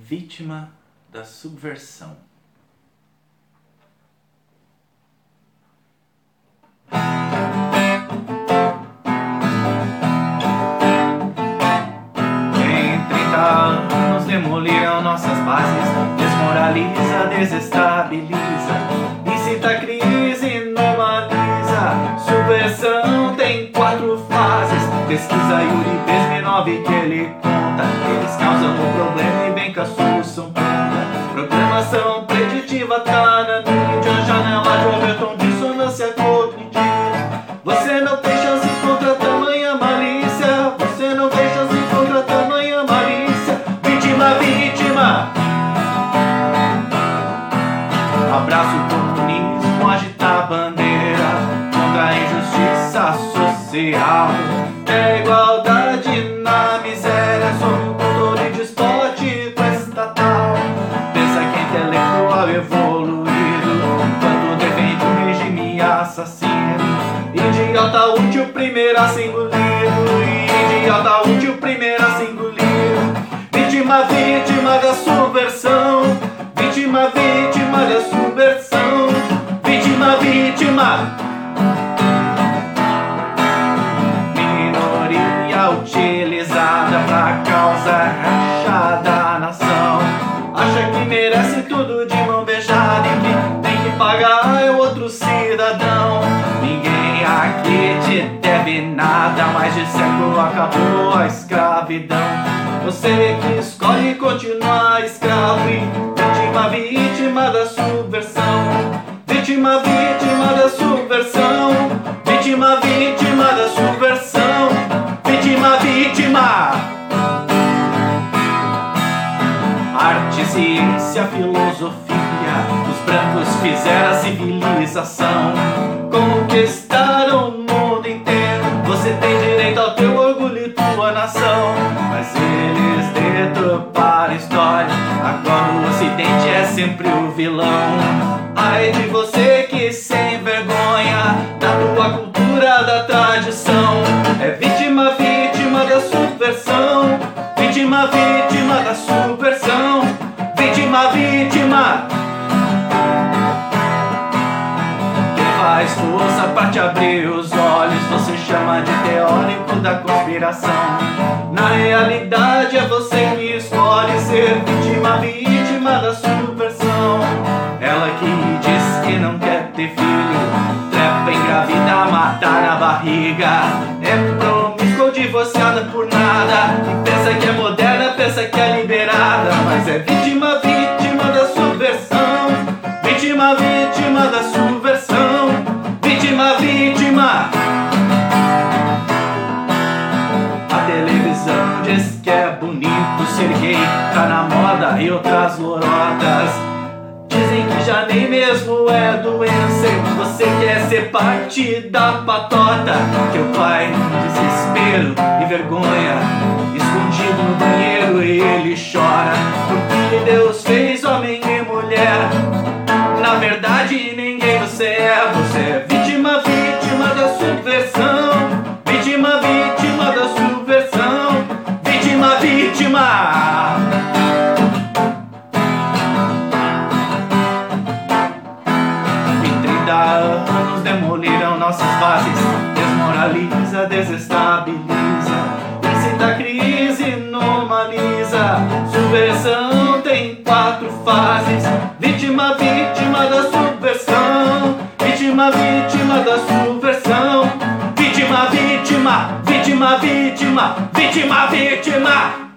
vítima da subversão. Em 30 anos demoliram nossas bases, desmoraliza, desestabiliza, incita a crise, normaliza. Subversão tem 4 fases. Pesquisa Yuri Bezmenov que ele conta. Eles causam o problema e vem com a solução pronta. Programação preditiva tá na mídia, janela de Overton, dissonância cognitiva. Você não tem chance contra tamanha malícia. Você não tem chance contra tamanha malícia. Vítima, vítima. Abraça o comunismo, agita a bandeira contra a injustiça social. É igualdade na miséria, sob o controle despótico estatal. Pensa que é intelectual evoluído quando defende um regime assassino. Idiota útil, primeiro a ser engolido. Idiota útil, primeiro a ser engolido. Vítima, vítima da subversão. Vítima, vítima da subversão. Vítima, vítima. Utilizada pra causa rachada da nação. Acha que merece tudo de mão beijada e que tem que pagar é outro cidadão. Ninguém aqui te deve nada, mais de século acabou a escravidão. Você que escolhe continuar escravo e vítima, vítima da subversão. Vítima, vítima da subversão. Vítima, vítima da subversão. Vítima, vítima. Arte, ciência, filosofia, os brancos fizeram a civilização, conquistaram o mundo inteiro. Você tem direito ao teu orgulho e tua nação, mas eles deturparam a história. Agora o ocidente é sempre o vilão. Ai de você que sem vergonha da tua cultura, da tradição, é vítima, vítima da subversão. Vítima, vítima da subversão. Vítima, vítima. Quem faz força pra te abrir os olhos você chama de teórico da conspiração. Na realidade é você que escolhe ser vítima, vítima da subversão. Ela que diz que não quer ter filho, trepa, engravida, mata na barriga. É promíscua, divorciada por nada, e pensa que é moderna, pensa que é liberada, mas é vítima, vítima da subversão. Vítima, vítima da subversão. Vítima, vítima. A televisão diz que é bonito ser gay, tá na moda e outras lorotas. Dizem que já nem mesmo é doença e você quer ser parte da patota. Teu pai, desespero e vergonha, escondido no banheiro ele chora, porque Deus fez homem e mulher. Na verdade ninguém você é. Você é vítima, vítima da subversão. Vítima, vítima da subversão. Vítima, vítima. Anos demoliram nossas bases, desmoraliza, desestabiliza, incita a crise, normaliza. Subversão tem 4 fases. Vítima, vítima da subversão. Vítima, vítima da subversão. Vítima, vítima. Vítima, vítima. Vítima, vítima.